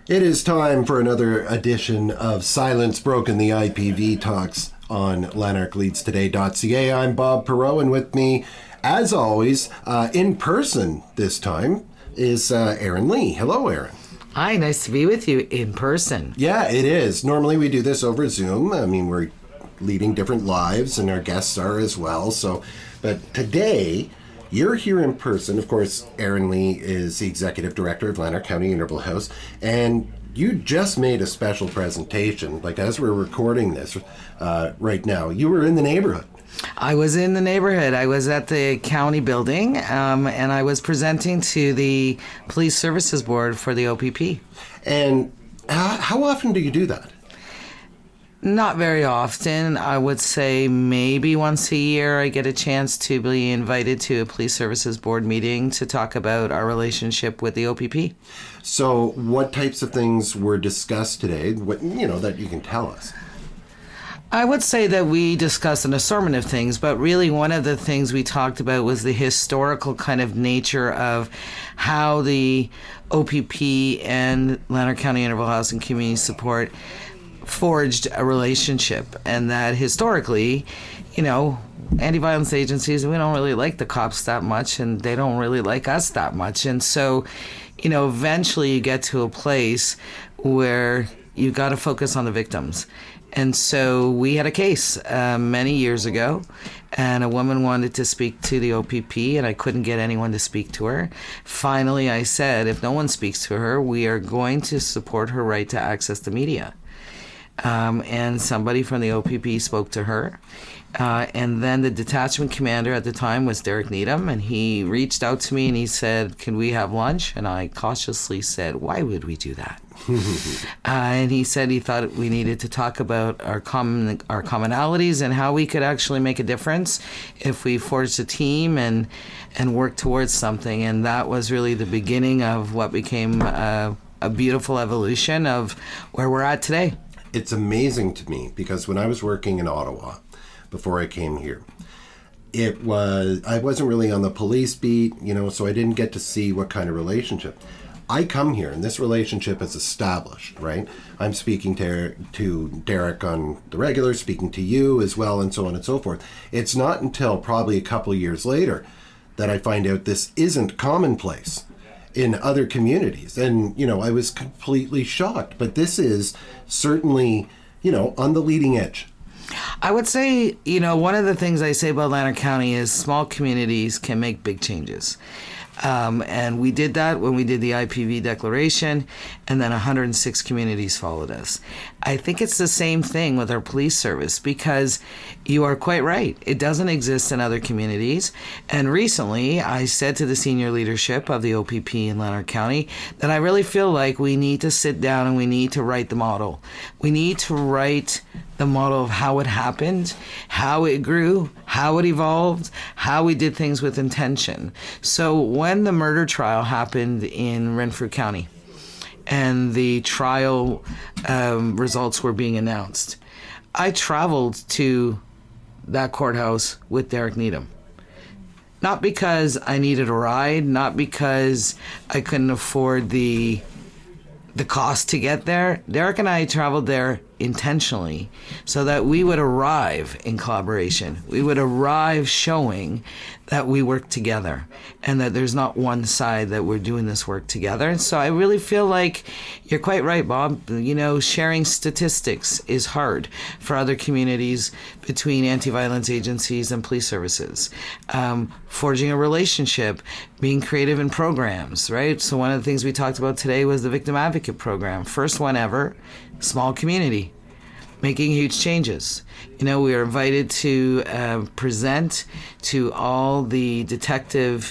It is time for another edition of Silence Broken, the IPV Talks on lanarkleadstoday.ca. I'm Bob Perreault, and with me, as always, in person this time, is Erin Lee. Hello, Erin. Hi, nice to be with you in person. Yeah, it is. Normally we do this over Zoom. I mean, we're leading different lives, and our guests are as well. But today, you're here in person. Of course, Erin Lee is the Executive Director of Lanark County Interval House, and you just made a special presentation. Like, as we're recording this right now, you were in the neighborhood. I was in the neighborhood. I was at the county building, and I was presenting to the Police Services Board for the OPP. And how often do you do that? Not very often. I would say maybe once a year I get a chance to be invited to a Police Services Board meeting to talk about our relationship with the OPP. So what types of things were discussed today, that you can tell us? I would say that we discussed an assortment of things, but really one of the things we talked about was the historical kind of nature of how the OPP and Lanark County Interval House and Community Support forged a relationship, and that historically, anti-violence agencies, we don't really like the cops that much, and they don't really like us that much. And so, eventually you get to a place where you got to focus on the victims. And so we had a case many years ago, and a woman wanted to speak to the OPP, and I couldn't get anyone to speak to her. Finally, I said, if no one speaks to her, we are going to support her right to access the media. And somebody from the OPP spoke to her. And then the detachment commander at the time was Derek Needham, and he reached out to me and he said, can we have lunch? And I cautiously said, why would we do that? And he said he thought we needed to talk about our commonalities and how we could actually make a difference if we forged a team and worked towards something. And that was really the beginning of what became a beautiful evolution of where we're at today. It's amazing to me because when I was working in Ottawa before I came here, I wasn't really on the police beat, so I didn't get to see what kind of relationship. I come here and this relationship is established, right? I'm speaking to Derek on the regular, speaking to you as well, and so on and so forth. It's not until probably a couple of years later that I find out this isn't commonplace in other communities. And, I was completely shocked. But this is certainly, on the leading edge. I would say, one of the things I say about Lanark County is small communities can make big changes. And we did that when we did the IPV declaration, and then 106 communities followed us. I think it's the same thing with our police service, because you are quite right. It doesn't exist in other communities. And recently, I said to the senior leadership of the OPP in Lanark County that I really feel like we need to sit down and we need to write the model. We need to write the model of how it happened, how it grew, how it evolved, how we did things with intention. So when the murder trial happened in Renfrew County and the trial results were being announced, I traveled to that courthouse with Derek Needham. Not because I needed a ride, not because I couldn't afford the cost to get there. Derek and I traveled there intentionally so that we would arrive in collaboration. We would arrive showing that we work together and that there's not one side, that we're doing this work together. And so I really feel like you're quite right, Bob. Sharing statistics is hard for other communities between anti-violence agencies and police services. Forging a relationship, being creative in programs, right? So one of the things we talked about today was the Victim Advocate Program. First one ever, small community, making huge changes. We were invited to present to all the detectives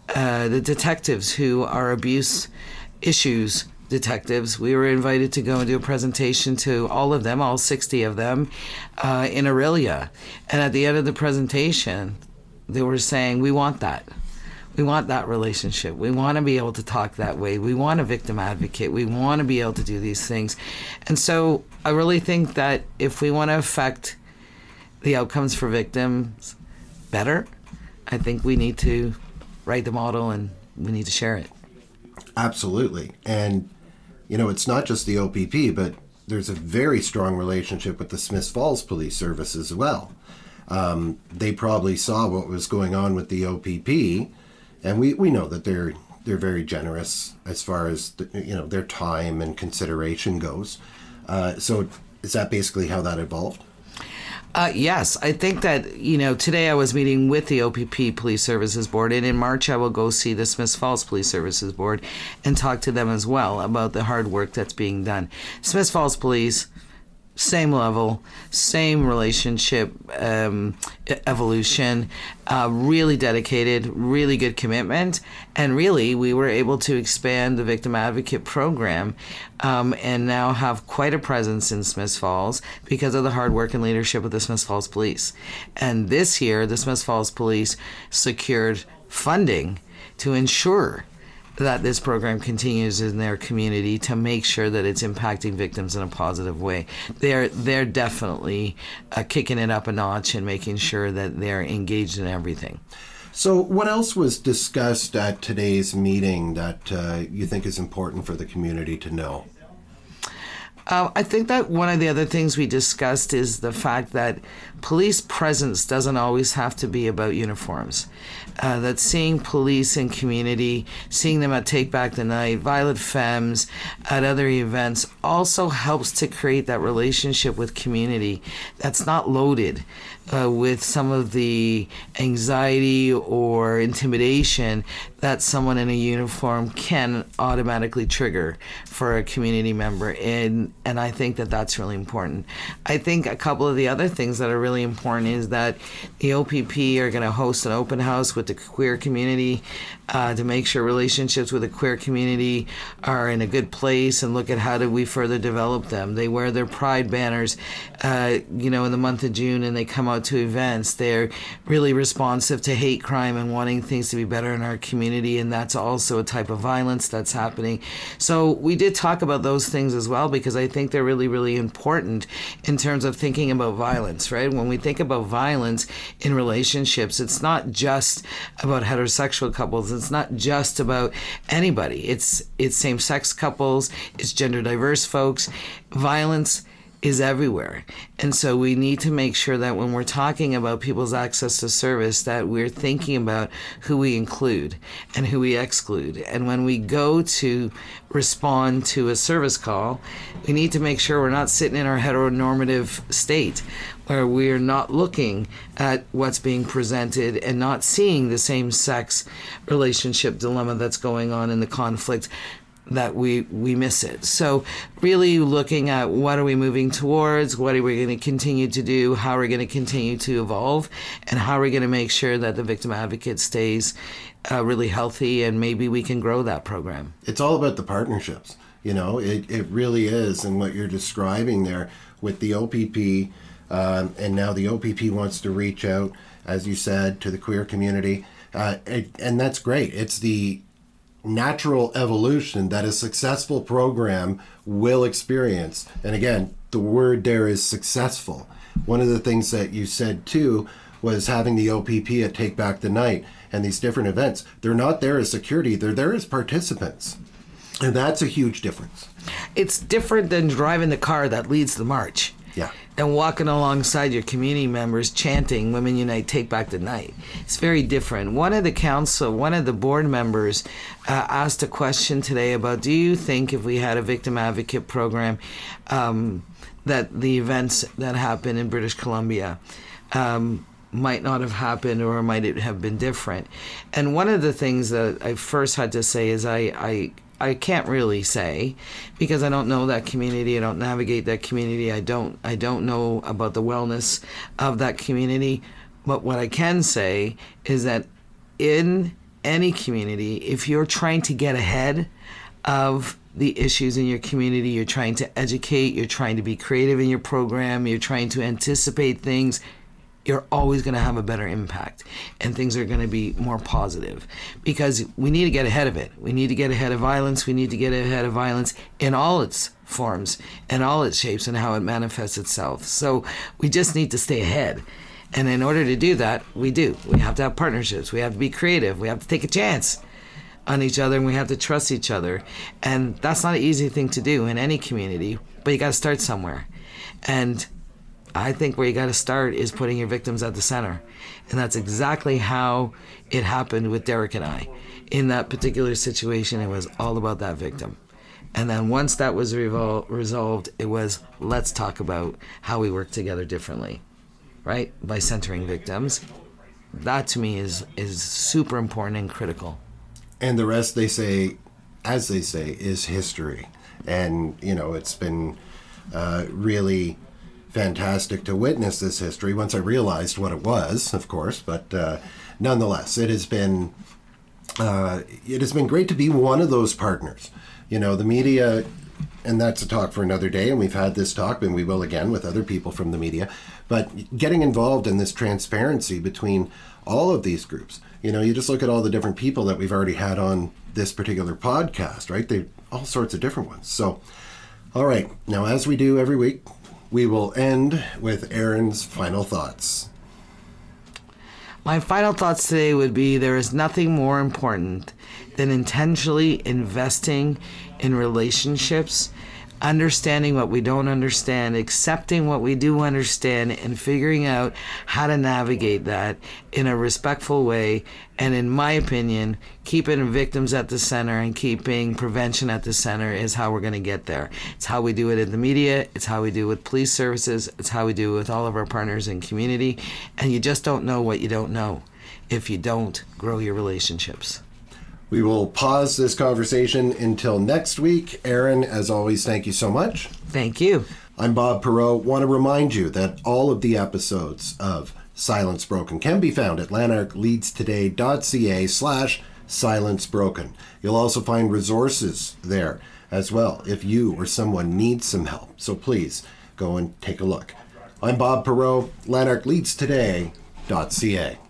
who are abuse issues detectives. We were invited to go and do a presentation to all of them, all 60 of them, in Aurelia. And at the end of the presentation, they were saying, we want that. We want that relationship. We want to be able to talk that way. We want a victim advocate. We want to be able to do these things. And so I really think that if we want to affect the outcomes for victims better, I think we need to write the model and we need to share it. Absolutely. And it's not just the OPP, but there's a very strong relationship with the Smiths Falls Police Service as well. They probably saw what was going on with the OPP, and we know that they're very generous as far as their time and consideration goes. So is that basically how that evolved? Yes, I think that, today I was meeting with the OPP Police Services Board, and in March I will go see the Smiths Falls Police Services Board and talk to them as well about the hard work that's being done. Smiths Falls Police, same level, same relationship, evolution, really dedicated, really good commitment, and really we were able to expand the Victim Advocate program and now have quite a presence in Smiths Falls because of the hard work and leadership of the Smiths Falls Police. And this year, the Smiths Falls Police secured funding to ensure that this program continues in their community to make sure that it's impacting victims in a positive way. They're definitely kicking it up a notch and making sure that they're engaged in everything. So what else was discussed at today's meeting that you think is important for the community to know? I think that one of the other things we discussed is the fact that police presence doesn't always have to be about uniforms. That seeing police in community, seeing them at Take Back the Night, Violet Femmes, at other events, also helps to create that relationship with community that's not loaded with some of the anxiety or intimidation that someone in a uniform can automatically trigger for a community member. And I think that that's really important. I think a couple of the other things that are really important is that the OPP are going to host an open house with the queer community to make sure relationships with the queer community are in a good place and look at how do we further develop them. They wear their pride banners, in the month of June, and they come out to events. They're really responsive to hate crime and wanting things to be better in our community, and that's also a type of violence that's happening. So we did talk about those things as well because I think they're really, really important in terms of thinking about violence, right? When we think about violence in relationships, it's not just about heterosexual couples. It's not just about anybody. It's same-sex couples. It's gender diverse folks. Violence is everywhere. And so we need to make sure that when we're talking about people's access to service, that we're thinking about who we include and who we exclude. And when we go to respond to a service call, we need to make sure we're not sitting in our heteronormative state where we're not looking at what's being presented and not seeing the same-sex relationship dilemma that's going on in the conflict, that we miss it. So really looking at what are we moving towards, what are we going to continue to do, how are we going to continue to evolve, and how are we going to make sure that the Victim Advocate stays really healthy, and maybe we can grow that program. It's all about the partnerships. It really is. And what you're describing there with the OPP, and now the OPP wants to reach out, as you said, to the queer community. And that's great. It's the natural evolution that a successful program will experience. And again, the word there is successful. One of the things that you said too was having the OPP at Take Back the Night and these different events. They're not there as security, they're there as participants. And that's a huge difference. It's different than driving the car that leads the march. Yeah. And walking alongside your community members chanting Women Unite, Take Back the Night. It's very different. One of the board members asked a question today about, do you think if we had a Victim Advocate program that the events that happen in British Columbia might not have happened, or might it have been different? And one of the things that I first had to say is I can't really say because I don't know that community. I don't navigate that community. I don't know about the wellness of that community. But what I can say is that in any community, if you're trying to get ahead of the issues in your community, you're trying to educate, you're trying to be creative in your program, you're trying to anticipate things, you're always going to have a better impact, and things are going to be more positive because we need to get ahead of it. We need to get ahead of violence. We need to get ahead of violence in all its forms and all its shapes and how it manifests itself. So we just need to stay ahead. And in order to do that, we have to have partnerships. We have to be creative. We have to take a chance on each other, and we have to trust each other. And that's not an easy thing to do in any community, but you got to start somewhere. And I think where you got to start is putting your victims at the center. And that's exactly how it happened with Derek and I. In that particular situation, it was all about that victim. And then once that was resolved, it was, let's talk about how we work together differently, right? By centering victims. That to me is super important and critical. And the rest, they say, as they say, is history. And, you know, it's been really fantastic to witness this history once I realized what it was, of course. But nonetheless, it has been great to be one of those partners. You know, the media, and that's a talk for another day, and we've had this talk, and we will again with other people from the media, but getting involved in this transparency between all of these groups. You know, you just look at all the different people that we've already had on this particular podcast, right? They all sorts of different ones. So, all right, now as we do every week, we will end with Erin's final thoughts. My final thoughts today would be there is nothing more important than intentionally investing in relationships, understanding what we don't understand, accepting what we do understand, and figuring out how to navigate that in a respectful way. And in my opinion, keeping victims at the center and keeping prevention at the center is how we're going to get there. It's how we do it in the media. It's how we do it with police services. It's how we do it with all of our partners in community. And you just don't know what you don't know if you don't grow your relationships. We will pause this conversation until next week. Erin, as always, thank you so much. Thank you. I'm Bob Perreault. Want to remind you that all of the episodes of Silence Broken can be found at lanarkleadstoday.ca/Silence Broken. You'll also find resources there as well if you or someone needs some help. So please go and take a look. I'm Bob Perreault, lanarkleadstoday.ca.